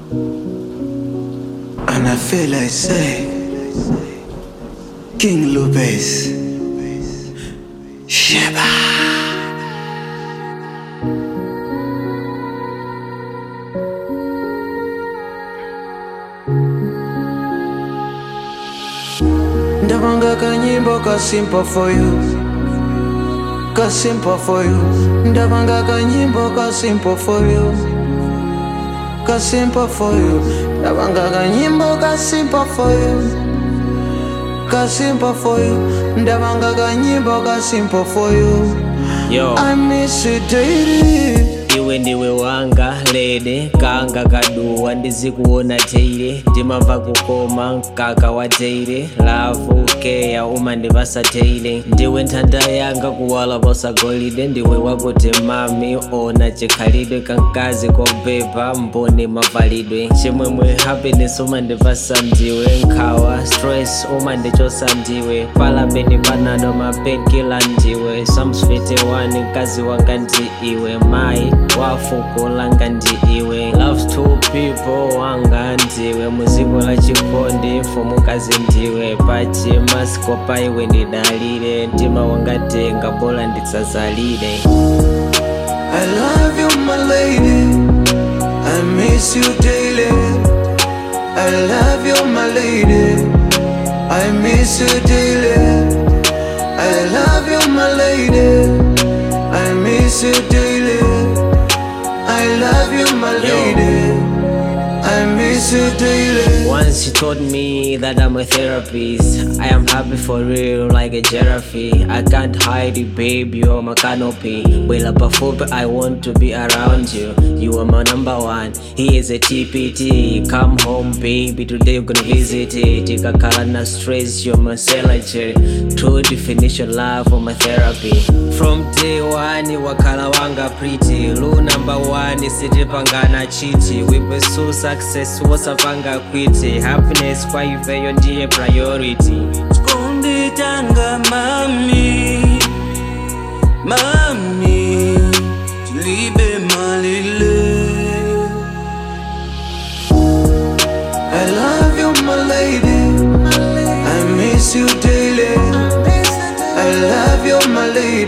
And I feel like say King Lopez Sheba. Ndabanga kanyimbo ka simple for you, ka simple for you. Ndabanga kanyimbo ka simple for you, ka simple for you. Ndabanga kanyimbo ka simple for you, ka simple for you. Ndabanga kanyimbo ka simple for you. Yo, I miss you daily. iwe ndiwe wanga lede kanga kaduwa ndizikuona teire ndimamva kukoma mkaka wa teire lavu keya umandivasa teire ndiwe nthanda yanga kuwala posa golide ndiwe wakuti mami ona chikhalidwe kankazi kopepa mboni mavalidwe chimwemwe happiness umandivasa ndiwe nkhawa stress umandichosa ndiwe palapeni panado mapenkila ndiwe samsfete wani mkazi wanga ndi iwe mai wafuko langa ndi iwe loves two people wanga ndiwe muziko la chikondi mfumukazi ndiwe pachi masiko pa iwe ndidalire mtima wanga tenga bola nditsazalire. I love you my lady, I miss you daily. I love you my lady, I miss you daily. I love you my lady, I miss you daily. I love you my lady, I miss you daily. Once she told me that I'm a therapist, I am happy for real like a giraffe. I can't hide it, babe, you're my canopy. Well up a I want to be around you. You are my number one, he is a TPT. Come home baby, today we're gonna visit it. Tikakala na stress, you're my celebrity. True definition love for my therapy. From day one, wakala wanga pretty. Rule number one, sitipangana chiti. We pursue success, wasapanga kwiti. Happiness kwa iveyo ndiye priority. Skundi tanga mami, mami, tulibe malile. I love you my lady, I miss you daily. I love you my lady,